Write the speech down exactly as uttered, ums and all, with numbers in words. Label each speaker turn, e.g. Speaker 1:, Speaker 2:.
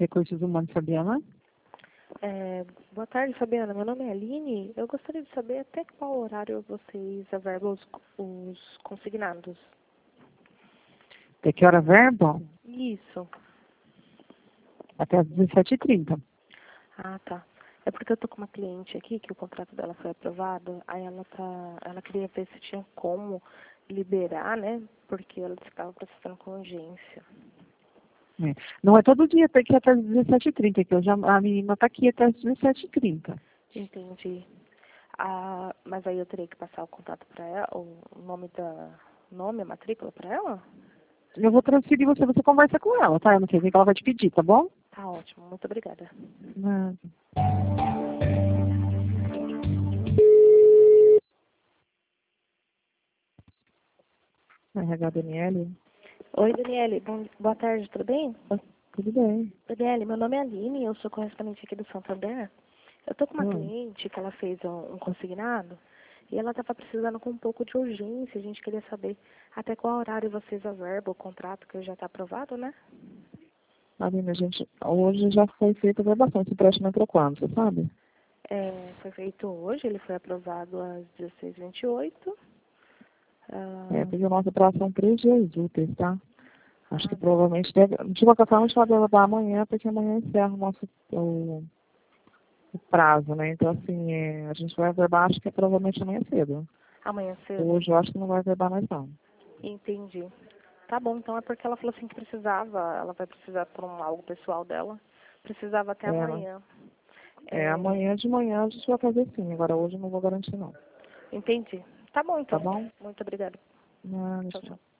Speaker 1: Recursos Humanos, Fabiana.
Speaker 2: É, boa tarde, Fabiana. Meu nome é Aline. Eu gostaria de saber até qual horário vocês averbam os, os consignados.
Speaker 1: Até que hora verba?
Speaker 2: Isso.
Speaker 1: Até às dezessete e trinta.
Speaker 2: Ah, tá. É porque eu tô com uma cliente aqui que o contrato dela foi aprovado, aí ela tá, ela queria ver se tinha como liberar, né? Porque ela disse que estava precisando com urgência.
Speaker 1: É. Não é todo dia, tem que ir até às dezessete e trinta, que eu já, a menina está aqui até às dezessete e trinta.
Speaker 2: Entendi. Ah, mas aí eu teria que passar o contato para ela, o nome da, nome, a matrícula para ela?
Speaker 1: Eu vou transferir você, você conversa com ela, tá? Eu não sei o que ela vai te pedir, tá bom?
Speaker 2: Tá ótimo, muito obrigada.
Speaker 1: Nada. R H Daniele?
Speaker 2: Oi, Daniele, bom, boa tarde, tudo bem?
Speaker 1: Ah, tudo bem.
Speaker 2: Daniele, meu nome é Aline, eu sou correspondente aqui do Santander. Eu tô com uma
Speaker 1: Hum.
Speaker 2: cliente que ela fez um, um consignado e ela estava precisando com um pouco de urgência. A gente queria saber até qual horário vocês averbam o contrato, que já está aprovado, né?
Speaker 1: Aline, a gente, hoje já foi feita a verbação. Esse empréstimo entrou quando, você sabe?
Speaker 2: É, foi feito hoje, ele foi aprovado às dezesseis e vinte e oito.
Speaker 1: É,
Speaker 2: Ah,
Speaker 1: porque a nossa prazo são três dias úteis, tá? Acho que
Speaker 2: ah,
Speaker 1: provavelmente deve... De qualquer forma, a gente vai levar amanhã, porque amanhã encerra o nosso o, o prazo, né? Então, assim, é, a gente vai verbar, acho que é provavelmente amanhã cedo.
Speaker 2: amanhã cedo?
Speaker 1: Hoje eu acho que não vai verbar mais não.
Speaker 2: Entendi. Tá bom, então é porque ela falou assim que precisava, ela vai precisar por um, algo pessoal dela, precisava até
Speaker 1: É,
Speaker 2: amanhã.
Speaker 1: é,
Speaker 2: É,
Speaker 1: amanhã de manhã a gente vai fazer sim. Agora hoje eu não vou garantir não.
Speaker 2: entendi. Tá bom
Speaker 1: Tá
Speaker 2: então.
Speaker 1: bom?
Speaker 2: Muito obrigada.
Speaker 1: Não,
Speaker 2: Tchau,
Speaker 1: deixa eu...
Speaker 2: tchau.